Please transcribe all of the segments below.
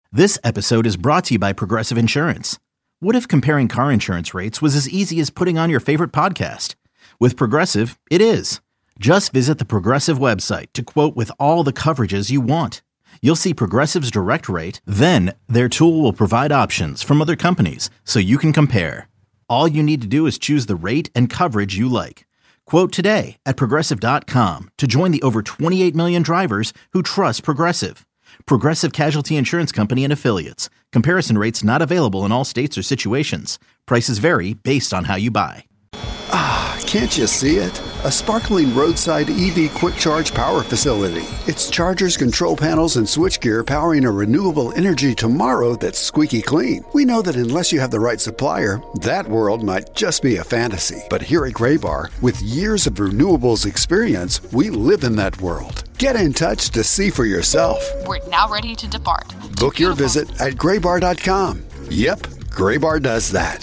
This episode is brought to you by Progressive Insurance. What if comparing car insurance rates was as easy as putting on your favorite podcast? With Progressive, it is. Just visit the Progressive website to quote with all the coverages you want. You'll see Progressive's direct rate, then their tool will provide options from other companies so you can compare. All you need to do is choose the rate and coverage you like. Quote today at Progressive.com to join the over 28 million drivers who trust Progressive. Progressive Casualty Insurance Company and Affiliates. Comparison rates not available in all states or situations. Prices vary based on how you buy. Can't you see it? A sparkling roadside EV quick charge power facility. It's chargers, control panels, and switchgear powering a renewable energy tomorrow that's squeaky clean. We know that unless you have the right supplier, that world might just be a fantasy. But here at Graybar, with years of renewables experience, we live in that world. Get in touch to see for yourself. We're now ready to depart. Book your visit at graybar.com. Yep, Graybar does that.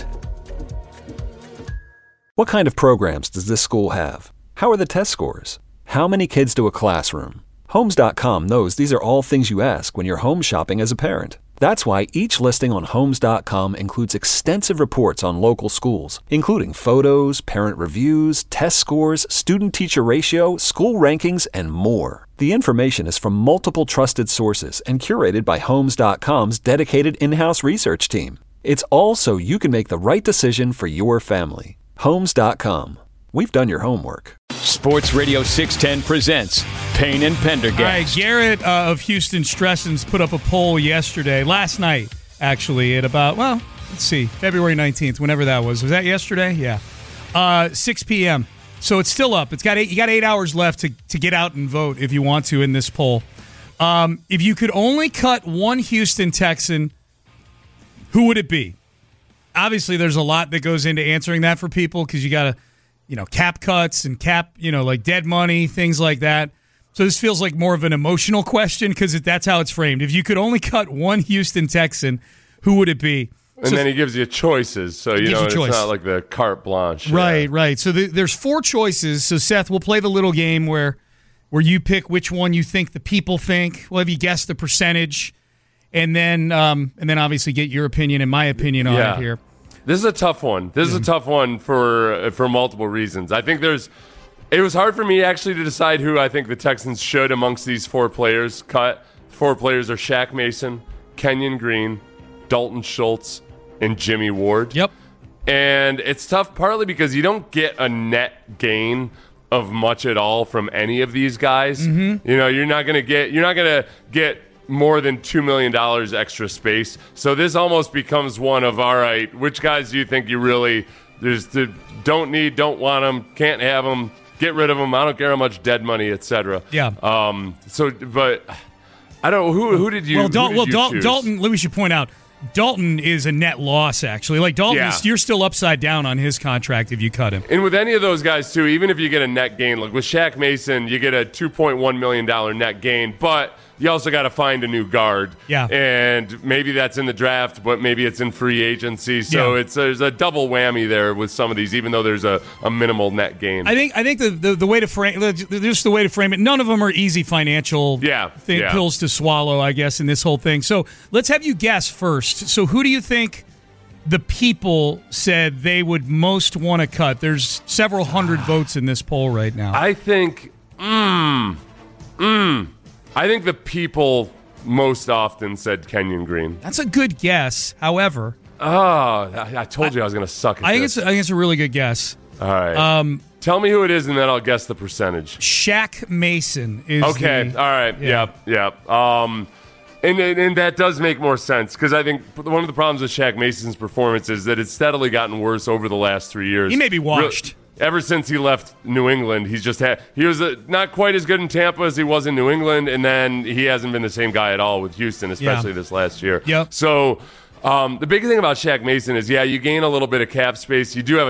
What kind of programs does this school have? How are the test scores? How many kids to a classroom? Homes.com knows these are all things you ask when you're home shopping as a parent. That's why each listing on Homes.com includes extensive reports on local schools, including photos, parent reviews, test scores, student-teacher ratio, school rankings, and more. The information is from multiple trusted sources and curated by Homes.com's dedicated in-house research team. It's all so you can make the right decision for your family. Homes.com. We've done your homework. Sports Radio 610 presents Payne and Pendergast. All right, Garrett of Houston Stressens put up a poll last night, actually, at about, February 19th, whenever that was. Was that yesterday? Yeah. 6 p.m. So it's still up. You got 8 hours left to get out and vote if you want to in this poll. If you could only cut one Houston Texan, who would it be? Obviously, there's a lot that goes into answering that for people because you got to, cap cuts and like dead money, things like that. So this feels like more of an emotional question because that's how it's framed. If you could only cut one Houston Texan, who would it be? And then he gives you choices, so it's not like the carte blanche. Right. So there's 4 choices. So Seth, we'll play the little game where you pick which one you think the people think. We'll have you guess the percentage, and then obviously get your opinion and my opinion on it here. This is a tough one. This is a tough one for multiple reasons. I think it was hard for me actually to decide who I think the Texans should amongst these 4 players cut. 4 players are Shaq Mason, Kenyon Green, Dalton Schultz, and Jimmy Ward. Yep. And it's tough partly because you don't get a net gain of much at all from any of these guys. Mm-hmm. You're not going to get more than $2 million extra space. So this almost becomes one of, all right, which guys do you think you really don't need, don't want them, can't have them, get rid of them, I don't care how much dead money, etc. Yeah. But I don't know, who did you choose? Dalton, we should point out, Dalton is a net loss, actually. Like, Dalton, you're still upside down on his contract if you cut him. And with any of those guys, too, even if you get a net gain, like with Shaq Mason, you get a $2.1 million net gain, but you also got to find a new guard. Yeah. And maybe that's in the draft, but maybe it's in free agency. So there's a double whammy there with some of these, even though there's a minimal net gain. I think the way to frame it, none of them are easy financial pills to swallow, I guess, in this whole thing. So let's have you guess first. So who do you think the people said they would most want to cut? There's several hundred votes in this poll right now. I think I think the people most often said Kenyon Green. That's a good guess. However, I told you I was going to suck at this. I think it's a really good guess. All right. Tell me who it is, and then I'll guess the percentage. Shaq Mason is okay. All right. Yep. And that does make more sense because I think one of the problems with Shaq Mason's performance is that it's steadily gotten worse over the last 3 years. He may be washed. Ever since he left New England, he was not quite as good in Tampa as he was in New England, and then he hasn't been the same guy at all with Houston, especially this last year. Yep. So the big thing about Shaq Mason is, you gain a little bit of cap space. You do have a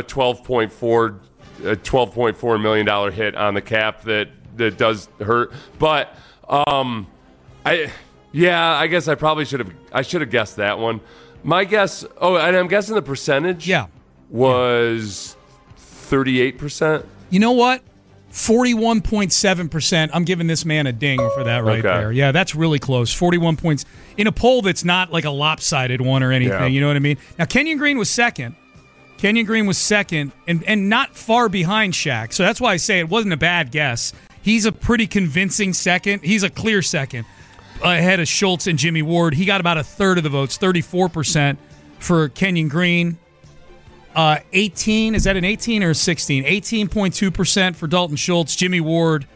$12.4 million hit on the cap that does hurt, but I guess I probably should have guessed that one. My guess, and I'm guessing the percentage was 38%. You know what? 41.7%. I'm giving this man a ding for that right Okay. there. Yeah, that's really close. 41 points in a poll that's not like a lopsided one or anything. Yeah. You know what I mean? Now, Kenyon Green was second. And not far behind Shaq. So that's why I say it wasn't a bad guess. He's a pretty convincing second. He's a clear second ahead of Schultz and Jimmy Ward. He got about a third of the votes, 34% for Kenyon Green. 18, is that an 18 or a 16? 18.2% for Dalton Schultz. Jimmy Ward,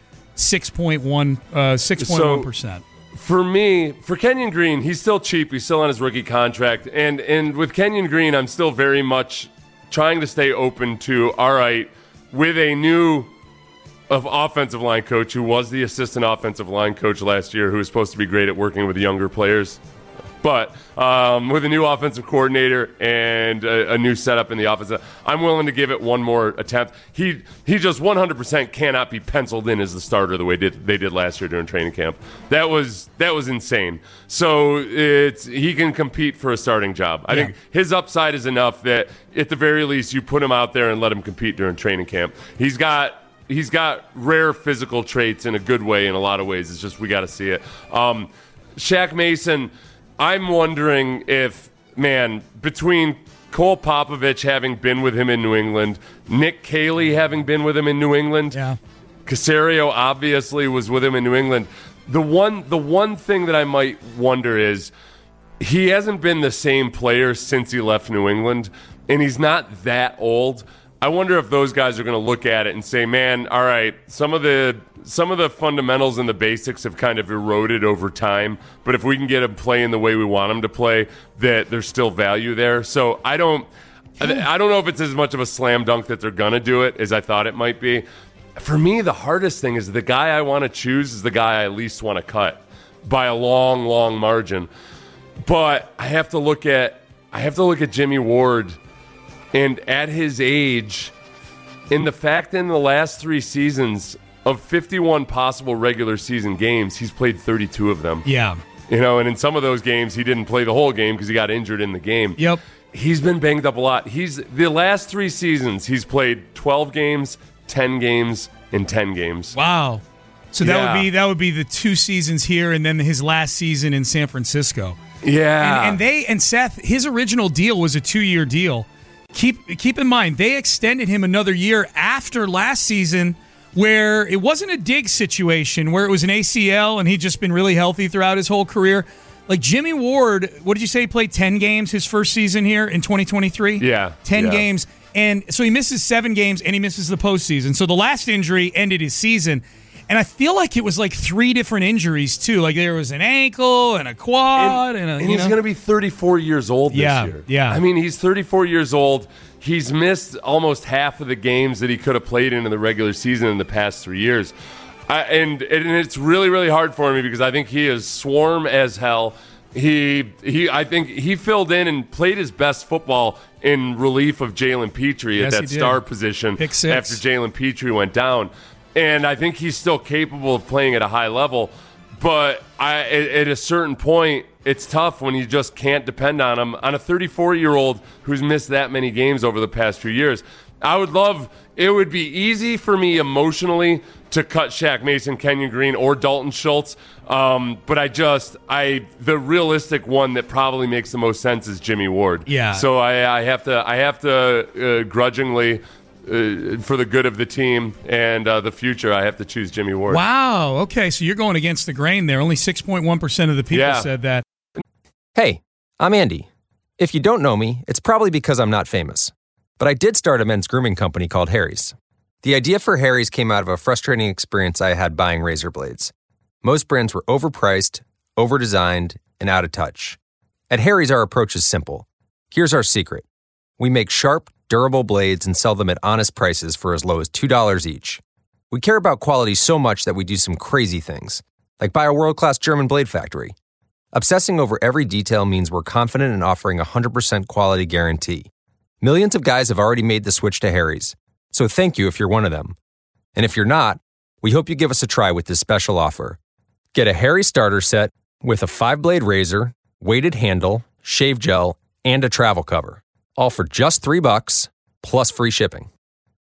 6.1%. For me, for Kenyon Green, he's still cheap. He's still on his rookie contract. And with Kenyon Green, I'm still very much trying to stay open to, all right, with a new offensive line coach who was the assistant offensive line coach last year, who was supposed to be great at working with younger players. But with a new offensive coordinator and a new setup in the offense, I'm willing to give it one more attempt. He just 100% cannot be penciled in as the starter the way they did last year during training camp. That was insane. So he can compete for a starting job. I think his upside is enough that at the very least you put him out there and let him compete during training camp. He's got rare physical traits in a good way in a lot of ways. It's just we got to see it. Shaq Mason, I'm wondering if, between Cole Popovich having been with him in New England, Nick Caley having been with him in New England, Caserio obviously was with him in New England. The one thing that I might wonder is he hasn't been the same player since he left New England, and he's not that old. I wonder if those guys are going to look at it and say, man, all right, some of the fundamentals and the basics have kind of eroded over time, but if we can get him playing the way we want him to play, that there's still value there. So I don't know if it's as much of a slam dunk that they're going to do it as I thought it might be. For me, the hardest thing is the guy I want to choose is the guy I least want to cut by a long, long margin. But I have to look at Jimmy Ward. And at his age, in the fact that in the last 3 seasons of 51 possible regular season games, he's played 32 of them. Yeah. And in some of those games, he didn't play the whole game because he got injured in the game. Yep. He's been banged up a lot. The last 3 seasons, he's played 12 games, 10 games, and 10 games. Wow. So that would be the 2 seasons here and then his last season in San Francisco. Yeah. And Seth, his original deal was a 2-year deal. Keep in mind, they extended him another year after last season where it wasn't a Diggs situation where it was an ACL and he'd just been really healthy throughout his whole career. Like Jimmy Ward, what did you say? He played 10 games his first season here in 2023? Yeah. 10 games. And so he misses 7 games and he misses the postseason. So the last injury ended his season. And I feel like it was like 3 different injuries, too. Like there was an ankle and a quad. And he's going to be 34 years old this year. Yeah. I mean, he's 34 years old. He's missed almost half of the games that he could have played in the regular season in the past 3 years. And it's really, really hard for me because I think he is swarm as hell. I think he filled in and played his best football in relief of Jalen Petrie at that star position after Jalen Petrie went down. And I think he's still capable of playing at a high level. But at a certain point, it's tough when you just can't depend on him. On a 34-year-old who's missed that many games over the past few years, it would be easy for me emotionally to cut Shaq Mason, Kenyon Green, or Dalton Schultz. But the realistic one that probably makes the most sense is Jimmy Ward. Yeah. So I have to grudgingly, for the good of the team and the future, I have to choose Jimmy Ward. Wow. Okay, so you're going against the grain there. Only 6.1% of the people said that. Hey, I'm Andy. If you don't know me, it's probably because I'm not famous. But I did start a men's grooming company called Harry's. The idea for Harry's came out of a frustrating experience I had buying razor blades. Most brands were overpriced, overdesigned, and out of touch. At Harry's, our approach is simple. Here's our secret. We make sharp, durable blades and sell them at honest prices for as low as $2 each. We care about quality so much that we do some crazy things, like buy a world-class German blade factory. Obsessing over every detail means we're confident in offering a 100% quality guarantee. Millions of guys have already made the switch to Harry's, so thank you if you're one of them. And if you're not, we hope you give us a try with this special offer. Get a Harry's starter set with a 5-blade razor, weighted handle, shave gel, and a travel cover. All for just $3 plus free shipping.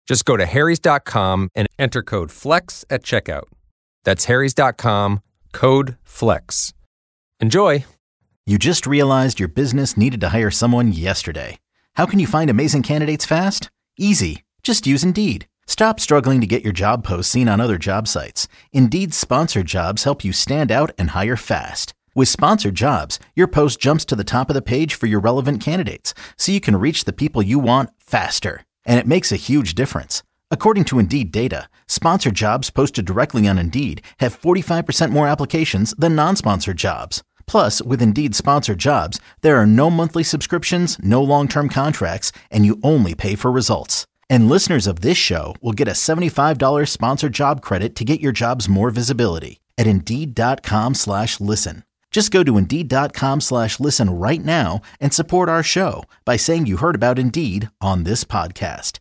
Just go to harrys.com and enter code FLEX at checkout. That's harrys.com, code FLEX. Enjoy! You just realized your business needed to hire someone yesterday. How can you find amazing candidates fast? Easy. Just use Indeed. Stop struggling to get your job posts seen on other job sites. Indeed's sponsored jobs help you stand out and hire fast. With sponsored jobs, your post jumps to the top of the page for your relevant candidates, so you can reach the people you want faster. And it makes a huge difference. According to Indeed data, sponsored jobs posted directly on Indeed have 45% more applications than non-sponsored jobs. Plus, with Indeed sponsored jobs, there are no monthly subscriptions, no long-term contracts, and you only pay for results. And listeners of this show will get a $75 sponsored job credit to get your jobs more visibility at Indeed.com/listen. Just go to Indeed.com/listen right now and support our show by saying you heard about Indeed on this podcast.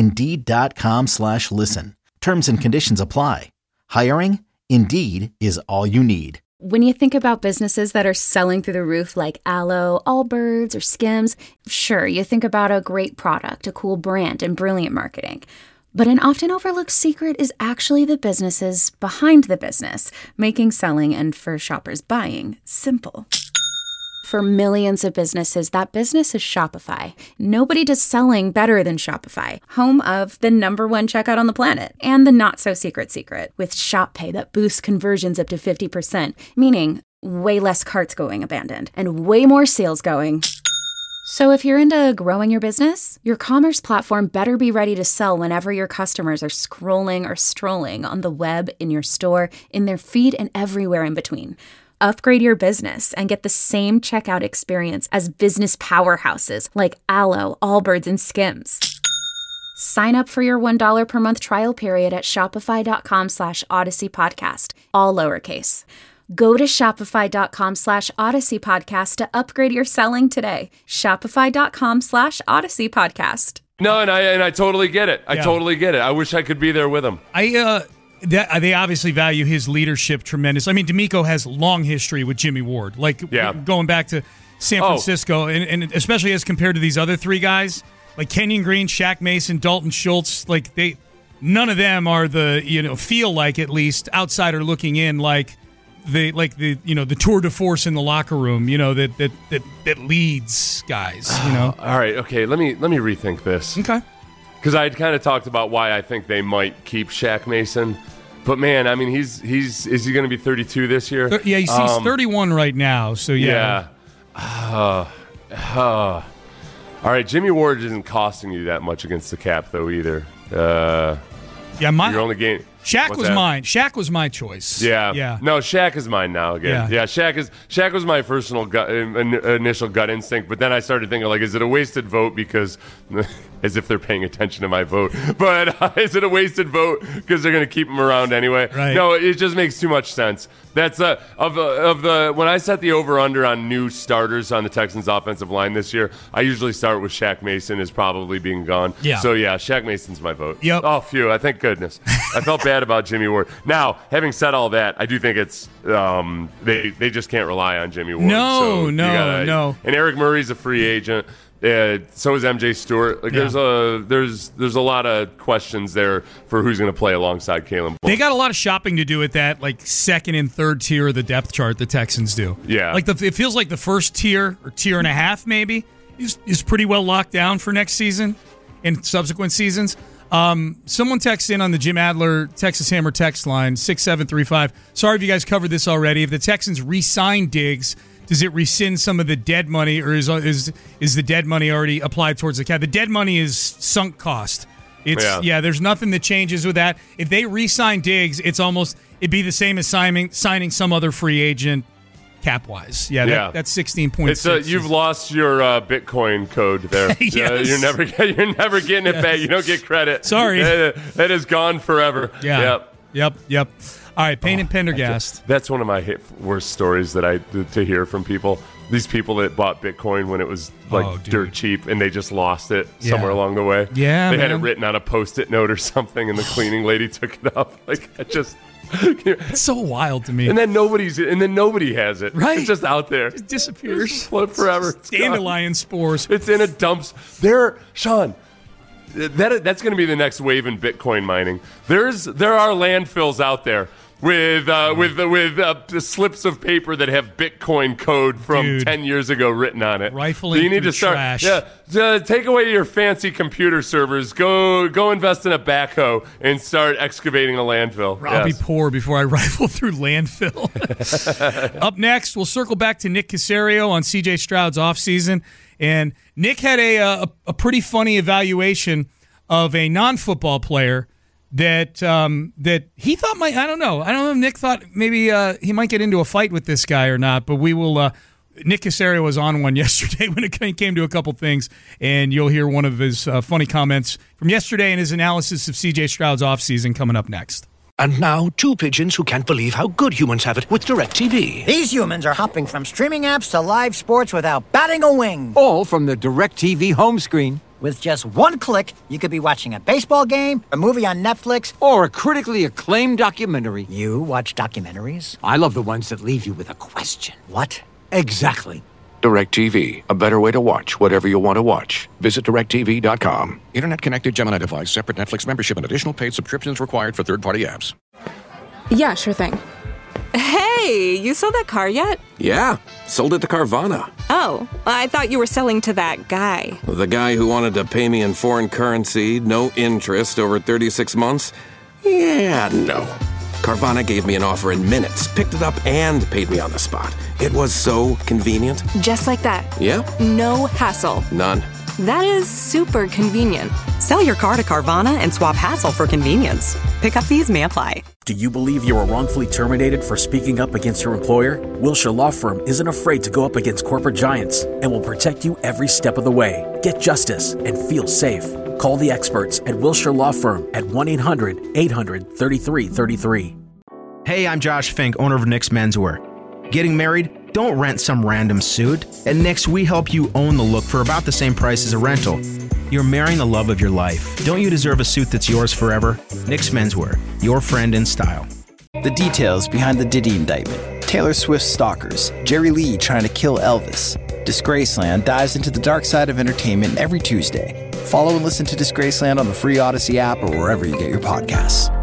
Indeed.com/listen. Terms and conditions apply. Hiring? Indeed is all you need. When you think about businesses that are selling through the roof like Aloe, Allbirds, or Skims, sure, you think about a great product, a cool brand, and brilliant marketing. But an often overlooked secret is actually the businesses behind the business, making selling and for shoppers buying simple. For millions of businesses, that business is Shopify. Nobody does selling better than Shopify, home of the #1 checkout on the planet and the not-so-secret secret with Shop Pay that boosts conversions up to 50%, meaning way less carts going abandoned and way more sales going. So if you're into growing your business, your commerce platform better be ready to sell whenever your customers are scrolling or strolling on the web, in your store, in their feed, and everywhere in between. Upgrade your business and get the same checkout experience as business powerhouses like Aloe, Allbirds, and Skims. Sign up for your $1 per month trial period at shopify.com/Odyssey Podcast, all lowercase. Go to shopify.com/Odyssey Podcast to upgrade your selling today. Shopify.com/Odyssey Podcast. No, and I totally get it. I totally get it. I wish I could be there with him. They obviously value his leadership tremendous. I mean, D'Amico has long history with Jimmy Ward, going back to San Francisco, and especially as compared to these other three guys, like Kenyon Green, Shaq Mason, Dalton Schultz. None of them are feel like, at least outsider looking in, the tour de force in the locker room, that leads guys. All right, okay. Let me rethink this. Okay. Because I had kind of talked about why I think they might keep Shaq Mason. But man, I mean, is he going to be 32 this year? Yeah, he's 31 right now. So yeah. All right, Jimmy Ward isn't costing you that much against the cap though either. You're only gaining. Shaq was mine. Shaq was my choice. Yeah. No, Shaq is mine now again. Yeah, Shaq was my initial gut instinct, but then I started thinking, is it a wasted vote because, as if they're paying attention to my vote, but is it a wasted vote because they're going to keep him around anyway? Right. No, it just makes too much sense. That's when I set the over/under on new starters on the Texans offensive line this year, I usually start with Shaq Mason as probably being gone. Yeah. So yeah, Shaq Mason's my vote. Yep. Oh, phew! Thank goodness. I felt bad about Jimmy Ward. Now, having said all that, I do think it's they just can't rely on Jimmy Ward. No. And Eric Murray's a free agent. So is MJ Stewart. There's a lot of questions there for who's going to play alongside Kalen Ball. They got a lot of shopping to do with that, second and third tier of the depth chart. The Texans do. Yeah. It feels like the first tier or tier and a half maybe is pretty well locked down for next season and subsequent seasons. Someone texts in on the Jim Adler Texas Hammer text line 6735. Sorry if you guys covered this already. If the Texans re-sign Diggs, does it rescind some of the dead money, or is the dead money already applied towards the cap? The dead money is sunk cost. There's nothing that changes with that. If they re-sign Diggs, it'd be the same as signing some other free agent cap-wise. That's 16.6. You've lost your Bitcoin code there. Yes. You're never getting it back. You don't get credit. Sorry. That is gone forever. Yeah. Yep. All right, Payne and Pendergast. That's one of my worst stories to hear from people. These people that bought Bitcoin when it was dirt cheap, and they just lost it somewhere along the way. Yeah, they had it written on a Post-it note or something, and the cleaning lady took it up. It's so wild to me. And then nobody has it. Right. It's just out there. It disappears. It's float forever. Dandelion spores. It's in a dumps. There, Sean. That's going to be the next wave in Bitcoin mining. There are landfills out there with slips of paper that have Bitcoin code from 10 years ago written on it. Rifling so you need through to start, trash. Take away your fancy computer servers. Go invest in a backhoe and start excavating a landfill. I'll be poor before I rifle through landfill. Up next, we'll circle back to Nick Caserio on C.J. Stroud's offseason. And Nick had a pretty funny evaluation of a non-football player that he thought might, I don't know if Nick thought maybe he might get into a fight with this guy or not, but we will. Nick Caserio was on one yesterday when it came to a couple things, and you'll hear one of his funny comments from yesterday and his analysis of C.J. Stroud's offseason coming up next. And now, two pigeons who can't believe how good humans have it with DirecTV. These humans are hopping from streaming apps to live sports without batting a wing. All from the DirecTV home screen. With just one click, you could be watching a baseball game, a movie on Netflix, or a critically acclaimed documentary. You watch documentaries? I love the ones that leave you with a question. What? Exactly. DirecTV, a better way to watch whatever you want to watch. Visit DirecTV.com. Internet-connected Gemini device, separate Netflix membership, and additional paid subscriptions required for third-party apps. Yeah, sure thing. Hey, you sold that car yet? Yeah, sold it to Carvana. Oh, I thought you were selling to that guy. The guy who wanted to pay me in foreign currency, no interest, over 36 months? Yeah, no. Carvana gave me an offer in minutes, picked it up, and paid me on the spot. It was so convenient. Just like that. Yeah. No hassle. None. That is super convenient. Sell your car to Carvana and swap hassle for convenience. Pickup fees may apply. Do you believe you were wrongfully terminated for speaking up against your employer? Wilshire Law Firm isn't afraid to go up against corporate giants and will protect you every step of the way. Get justice and feel safe. Call the experts at Wilshire Law Firm at 1-800-800-3333. Hey, I'm Josh Fink, owner of Nick's Menswear. Getting married? Don't rent some random suit. At Nick's, we help you own the look for about the same price as a rental. You're marrying the love of your life. Don't you deserve a suit that's yours forever? Nick's Menswear, your friend in style. The details behind the Diddy indictment. Taylor Swift's stalkers. Jerry Lee trying to kill Elvis. Disgraceland dives into the dark side of entertainment every Tuesday. Follow and listen to Disgraceland on the free Odyssey app or wherever you get your podcasts.